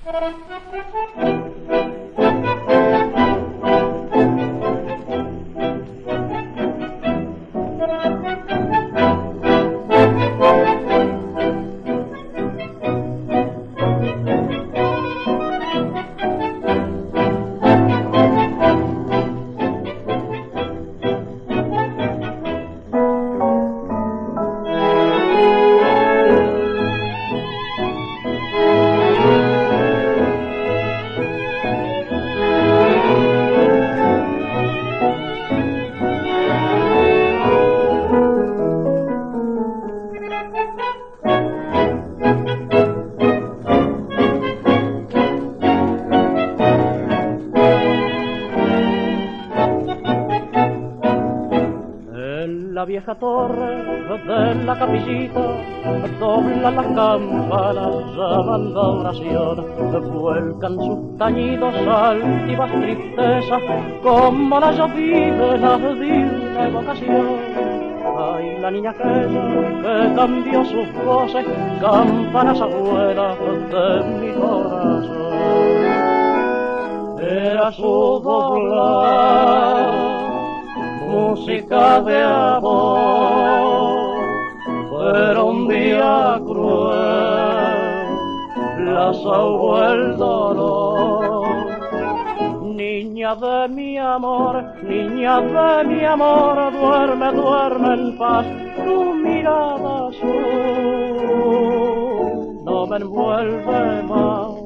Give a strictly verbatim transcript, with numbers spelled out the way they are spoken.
La vieja torre de la capillita dobla las campanas llamando a oración, vuelcan sus tañidos altivas tristezas como la llovizna de una evocación. Ay, la niña aquella que cambió sus voces, campanas abuelas de mi corazón. Era su doblar música de amor, pero un día cruel las ahogó el dolor. Niña de mi amor, niña de mi amor, duerme, duerme en paz, tu mirada azul no me envuelve más.